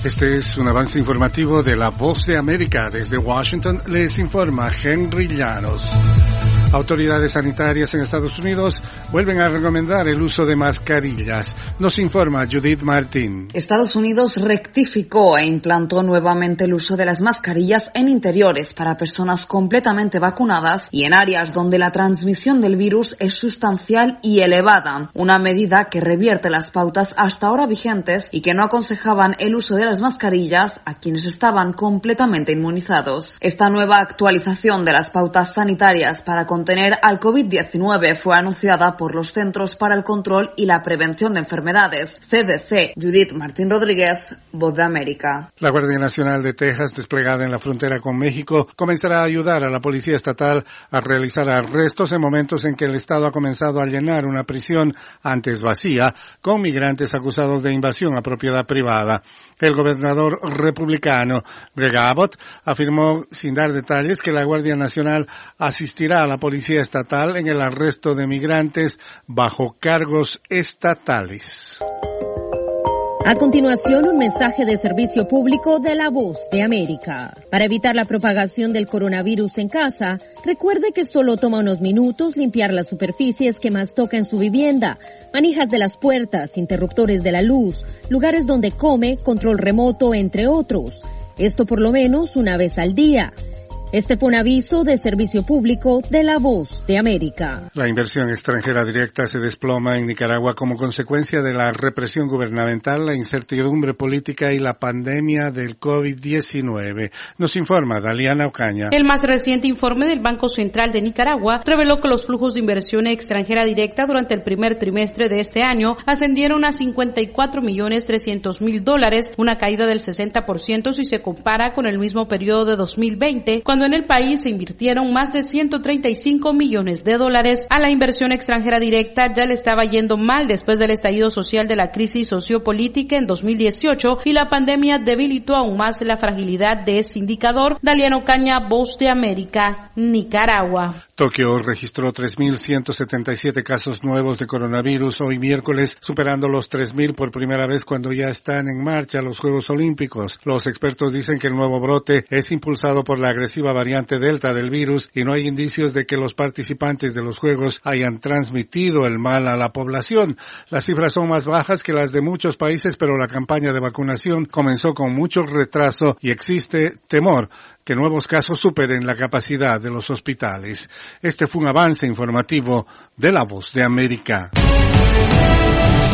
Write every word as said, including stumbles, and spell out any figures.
Este es un avance informativo de La Voz de América. Desde Washington les informa Henry Llanos. Autoridades sanitarias en Estados Unidos vuelven a recomendar el uso de mascarillas. Nos informa Judith Martín. Estados Unidos rectificó e implantó nuevamente el uso de las mascarillas en interiores para personas completamente vacunadas y en áreas donde la transmisión del virus es sustancial y elevada. Una medida que revierte las pautas hasta ahora vigentes y que no aconsejaban el uso de las mascarillas a quienes estaban completamente inmunizados. Esta nueva actualización de las pautas sanitarias para contener al COVID diecinueve fue anunciada por los Centros para el Control y la Prevención de Enfermedades, C D C. Judith Martín Rodríguez, Voz de América. La Guardia Nacional de Texas, desplegada en la frontera con México, comenzará a ayudar a la Policía Estatal a realizar arrestos en momentos en que el Estado ha comenzado a llenar una prisión antes vacía con migrantes acusados de invasión a propiedad privada. El gobernador republicano Greg Abbott afirmó, sin dar detalles, que la Guardia Nacional asistirá a la Policía Estatal en el arresto de migrantes bajo cargos estatales. A continuación, un mensaje de servicio público de La Voz de América. Para evitar la propagación del coronavirus en casa, recuerde que solo toma unos minutos limpiar las superficies que más toca en su vivienda, manijas de las puertas, interruptores de la luz, lugares donde come, control remoto, entre otros. Esto por lo menos una vez al día. Este fue un aviso de servicio público de La Voz de América. La inversión extranjera directa se desploma en Nicaragua como consecuencia de la represión gubernamental, la incertidumbre política y la pandemia del COVID diecinueve. Nos informa Daliana Ocaña. El más reciente informe del Banco Central de Nicaragua reveló que los flujos de inversión extranjera directa durante el primer trimestre de este año ascendieron a cincuenta y cuatro millones trescientos mil dólares, una caída del sesenta por ciento si se compara con el mismo periodo de dos mil veinte, cuando en el país se invirtieron más de ciento treinta y cinco millones de dólares. A la inversión extranjera directa ya le estaba yendo mal después del estallido social de la crisis sociopolítica en dos mil dieciocho y la pandemia debilitó aún más la fragilidad de ese indicador. Daliana Ocaña, Voz de América, Nicaragua. Tokio registró tres mil ciento setenta y siete casos nuevos de coronavirus hoy miércoles, superando los tres mil por primera vez cuando ya están en marcha los Juegos Olímpicos. Los expertos dicen que el nuevo brote es impulsado por la agresiva variante Delta del virus y no hay indicios de que los participantes de los Juegos hayan transmitido el mal a la población. Las cifras son más bajas que las de muchos países, pero la campaña de vacunación comenzó con mucho retraso y existe temor que nuevos casos superen la capacidad de los hospitales. Este fue un avance informativo de La Voz de América.